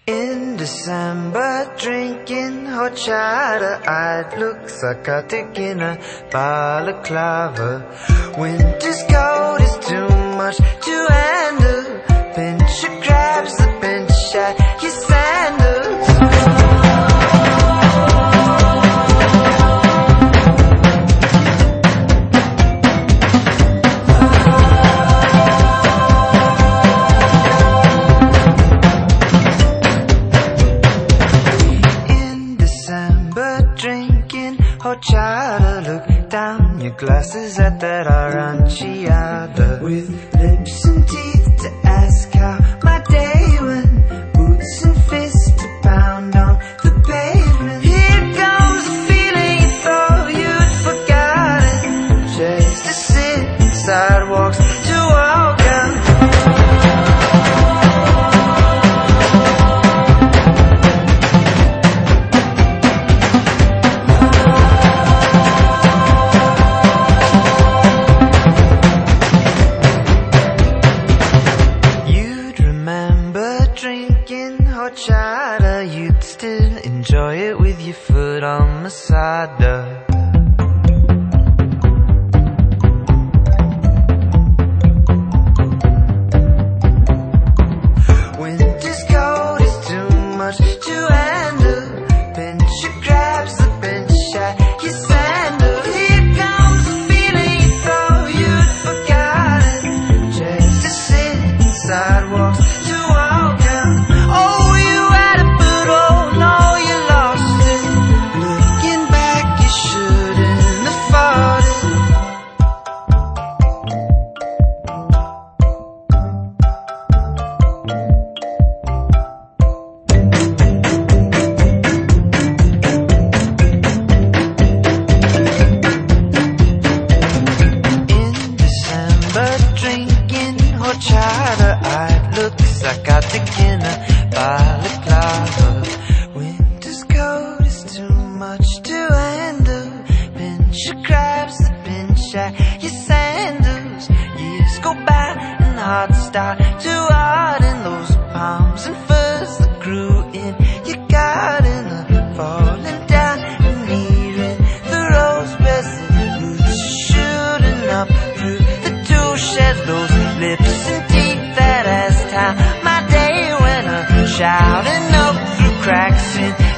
In December, drinking horchata, I'd look psychotic in a balaclava. Winter's cold is too much to handle. Pincher grabs the pinch at your sandals. Drinking horchata, look down your glasses at that aranciata. With lips and teeth to ask how my day went, boots and fists to pound on the pavement. Here goes the feeling you thought you'd forgotten, just to sit in sidewalks to walk out. Drinking horchata, you'd still enjoy it with your foot on Masada. Winter's cold is too much to handle. Pincher grabs the pinch at your sandal. Here comes the feeling you thought you'd forgotten, just to sit in sidewalks to walk down. Oh, you had it, but oh no, you lost it. Looking back, you shouldn't have fought it. In December, drinking horchata, I'd look psychotic in a balaclava. Winter's cold is too much to handle. Pincher grabs the pinch at your sandals. Years go by and hearts start to harden. Those palms and furs that grew in your garden are falling down and hearing the rose petals. Roots shooting up through the tool sheds. Those lips and teeth that asked how my day went, shouting up through cracks in